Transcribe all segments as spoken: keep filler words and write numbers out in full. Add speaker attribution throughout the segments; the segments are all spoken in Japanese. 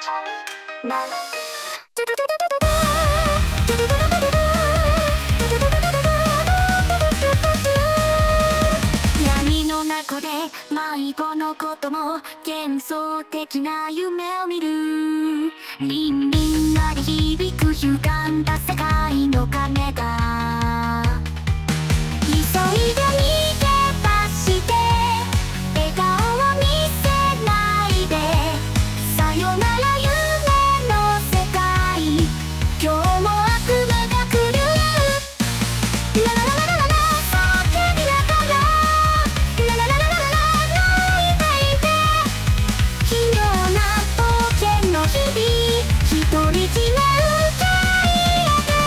Speaker 1: 闇の中で迷子のことも幻想的な夢を見る。リンリン鳴り響く歪んだ世界の鐘が急いで逃げ出して笑顔を見せないで。さよなら夢の世界、今日も悪夢が来る。ラララララララ叫びながら、ララララララ泣いていて。奇妙な冒険の日々、独り占め受け入れて。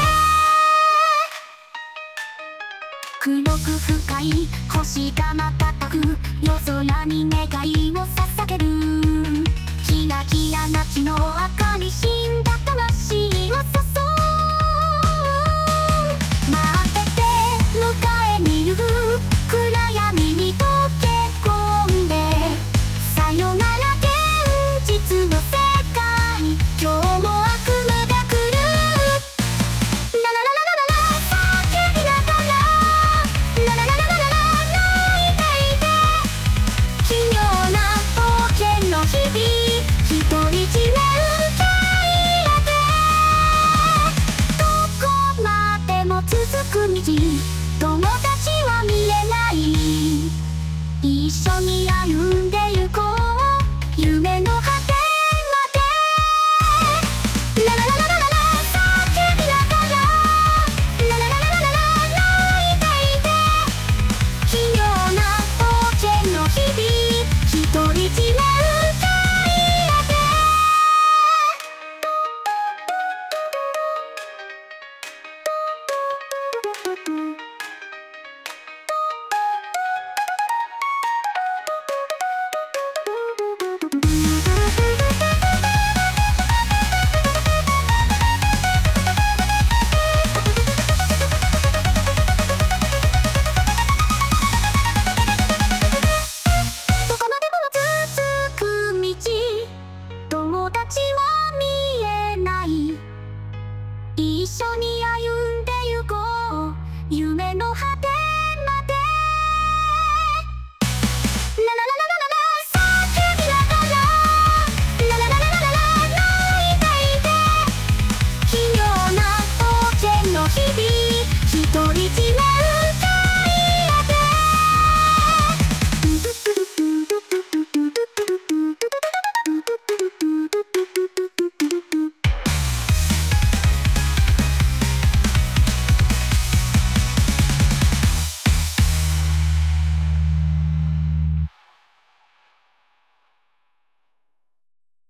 Speaker 1: 黒く深い星が瞬く夜空に願いを捧げる。キラキラな血の明かり死んだ魂を誘う。待ってて迎えに行く暗闇に溶け込んで。さよなら現実の世界、今日も悪夢が来る。ララララララ叫びながら、ララララララ泣いていて。奇妙な冒険の日々、独り占め受け入れて。どこまでも続く道、友達は見えない。一緒に歩んで行こう夢の